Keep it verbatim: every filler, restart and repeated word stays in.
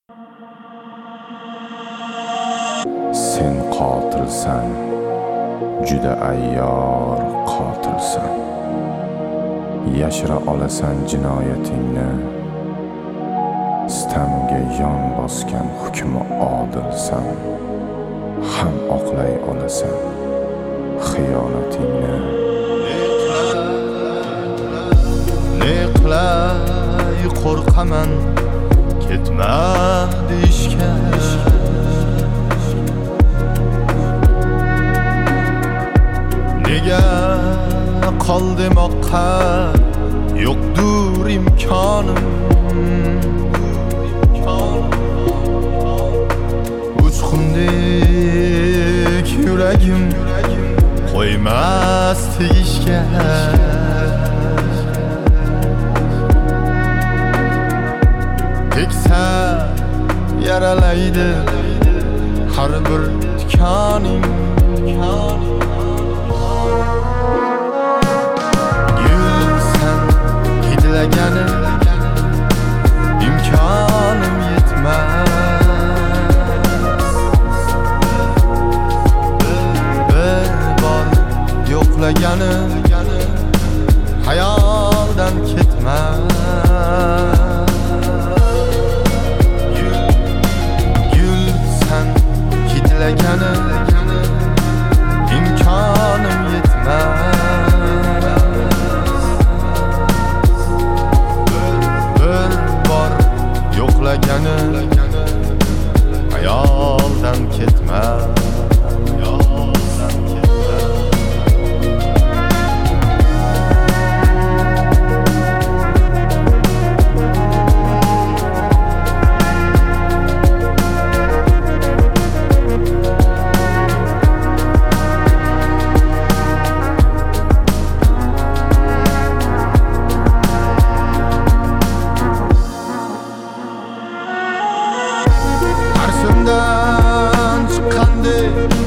Sen qotilsan, juda ayyor qotilsan. Yashira olasan jinoyatingni, sitamga yon bosgan hukmi odilsan. Ham oqlay olasan xiyonatingni. Ne qilay qo'rqaman ketma deyishga. Nega qol demoqqa yo'qdur imkonim. Uchqundek yuragim qo'ymas tegishga. Teksa yaralaydi har bir tikoning. Gulsan hidlagani imkonim yetmas. Bir bor yo'qlagani hayoldan ketmas. Hidlagani imkonim yetmas. Bir bor yo'qlagani hayoldan ketmas. Qarshimdan chiqqandek